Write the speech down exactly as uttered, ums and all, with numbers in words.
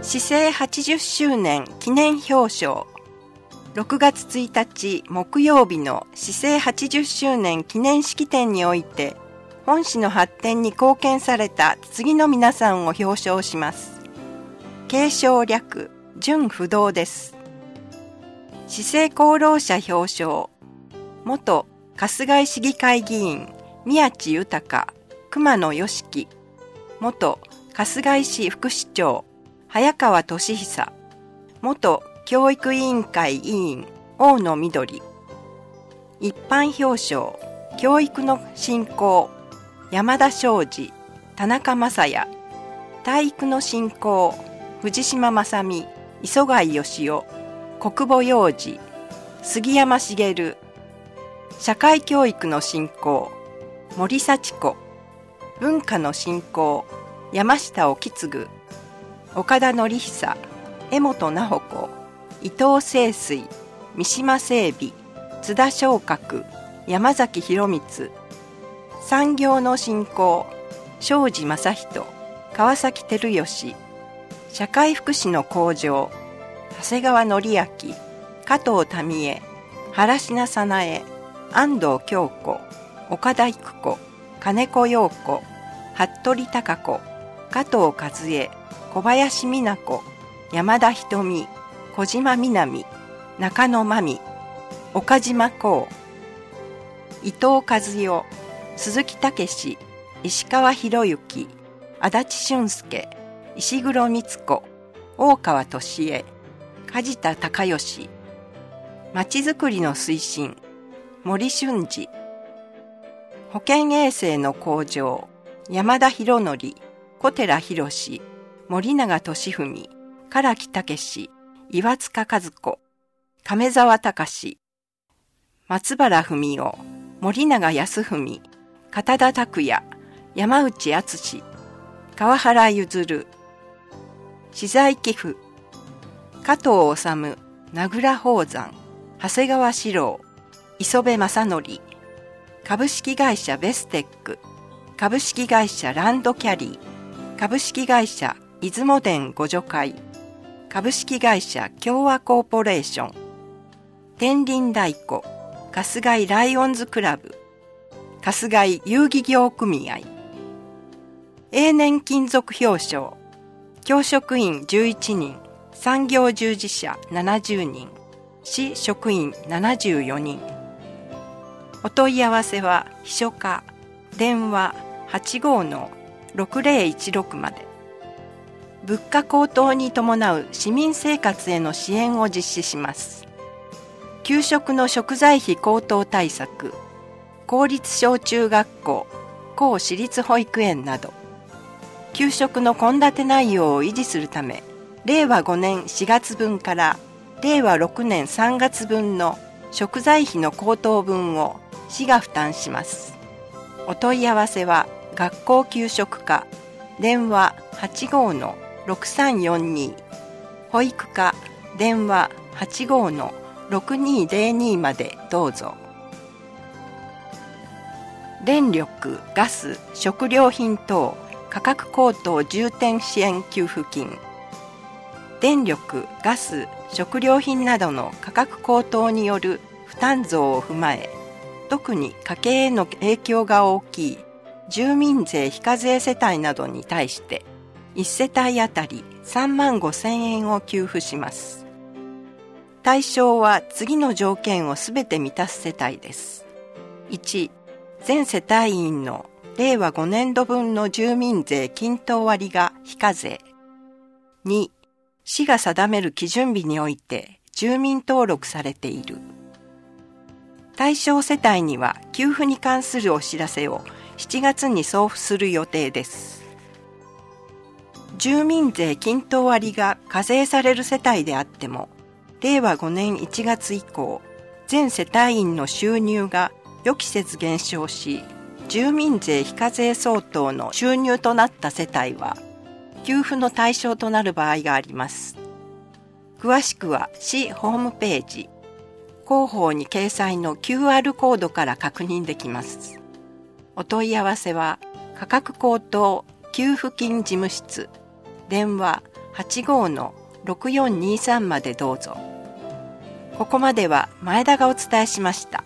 市政はちじゅっしゅうねん記念表彰。ろくがつついたち木曜日の市政はちじゅっしゅうねん記念式典において、本市の発展に貢献された次の皆さんを表彰します。継承略、準不動です。市政功労者表彰。元春日井市議会議員、宮地豊、熊野良樹。元春日井市副市長、早川俊久。元教育委員会委員、大野みどり。一般表彰、教育の振興、山田昌司、田中正也。体育の振興、藤島正美、磯貝義雄、国母陽二、杉山茂。社会教育の振興、森幸子。文化の振興、山下興継、岡田典久、江本直子、伊藤清水、三島整備、津田昇格、山崎博光。産業の振興、庄司正人、川崎照義。社会福祉の向上、長谷川則明、加藤民恵、原品早苗、安藤京子、岡田育子、金子陽子、服部孝子、加藤和恵、小林美奈子、山田瞳、小島みなみ、中野真美、岡島光、伊藤和代、鈴木武史、石川博之、足立俊介、石黒光子、大川俊恵、梶田隆義。まちづくりの推進、森俊二。保健衛生の向上、山田博則、小寺博史、森永俊文、唐木武、岩塚和子、亀沢隆、松原文夫、森永康文、片田拓也、山内敦、川原譲、資材寄付、加藤治、名倉宝山、長谷川史郎、磯部正則。株式会社ベステック、株式会社ランドキャリー、株式会社出雲伝互助会、株式会社共和コーポレーション。天輪太鼓、春日井ライオンズクラブ、春日井遊戯業組合。永年勤続表彰、教職員じゅういちにん、産業従事者ななじゅうにん、市職員ななじゅうよにん。お問い合わせは秘書課、電話 はちごーのろくぜろいちろく まで。物価高騰に伴う市民生活への支援を実施します。給食の食材費高騰対策、公立小中学校、公私立保育園など、給食の献立内容を維持するため、れいわごねんしがつぶんかられいわろくねんさんがつぶんの食材費の高騰分を市が負担します。お問い合わせは学校給食課、電話 はちごーのろくさんよんに、保育課、電話 はちごーのろくにーぜろに までどうぞ。電力・ガス・食料品等価格高騰重点支援給付金。電力・ガス・食料品などの価格高騰による負担増を踏まえ、特に家計への影響が大きい住民税非課税世帯などに対していちせたいあたりさんまんごせんえんを給付します。対象は次の条件をすべて満たす世帯です。いち、全世帯員のれいわごねんどぶんの住民税均等割が非課税。に、市が定める基準日において住民登録されている。対象世帯には給付に関するお知らせをしちがつに送付する予定です。住民税均等割が課税される世帯であっても、れいわごねんいちがつ以降、全世帯員の収入が予期せず減少し、住民税非課税相当の収入となった世帯は、給付の対象となる場合があります。詳しくは市ホームページ、広報に掲載の キューアール コードから確認できます。お問い合わせは価格高騰給付金事務室、電話はちごー ろくよんにさんまでどうぞ。ここまでは前田がお伝えしました。